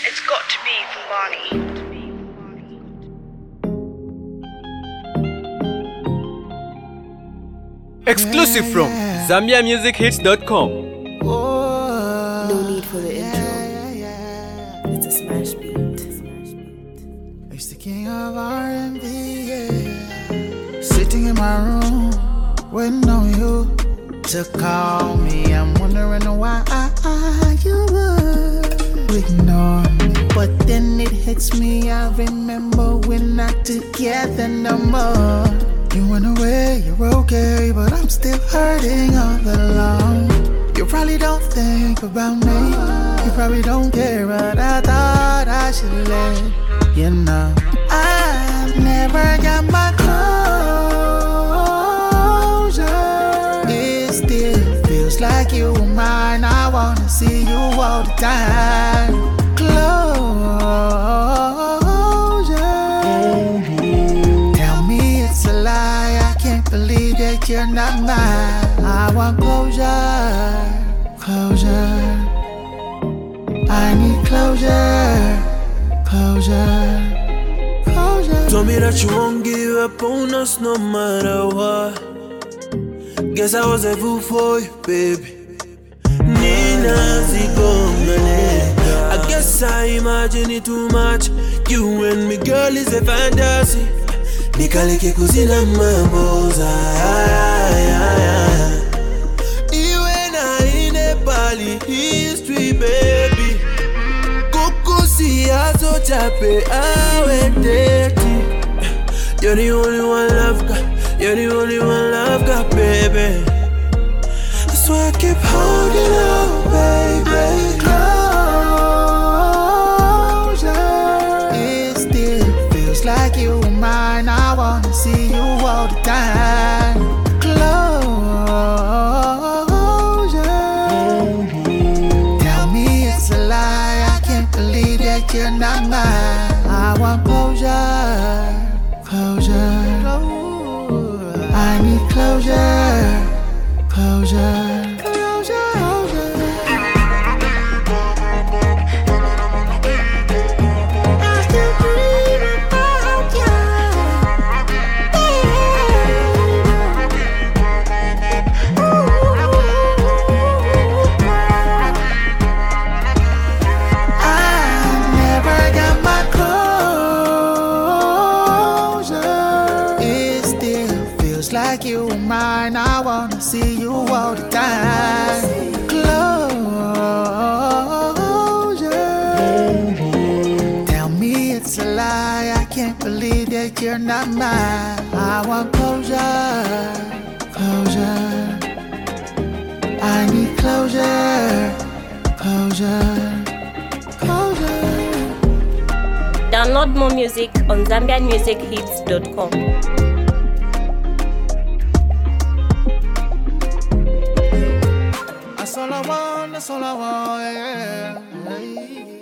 It's got to be from Barney. Exclusive from ZambiaMusicHits.com. No need for the intro. It's a smash beat. It's the king of R&B, yeah. Sitting in my room, waiting on you to call me. I'm wondering why you would ignore me. But then it hits me, I remember we're not together no more. You went away, you're okay, but I'm still hurting all alone. You probably don't think about me, you probably don't care, but I thought I should let you know. I never got my closure. It still feels like you were mine. I wanna see you all the time. Believe that you're not mine. I want closure, closure. I need closure, closure, closure. Told me that you won't give up on us no matter what. Guess I was a fool for you, baby. Nina Zigongane. I guess I imagine it too much. You and me, girl, is a fantasy. Nikaleke kuzina mamboza. Iwe na inepali history, baby. Kukusi azo chape awe deti. You're the only one I've got. You're the only one I've got, baby. That's why I keep holding on, baby. Closure. It still feels like you were mine. I wanna see you all the time. Closure. Tell me it's a lie. I can't believe that you're not mine. I want closure, closure. I need closure, closure. Like you were mine, I wanna see you all the time. Closure. Tell me it's a lie. I can't believe that you're not mine. I want closure, closure. I need closure, closure, closure. Download more music on ZambiaMusicHits.com. That's all I want, yeah.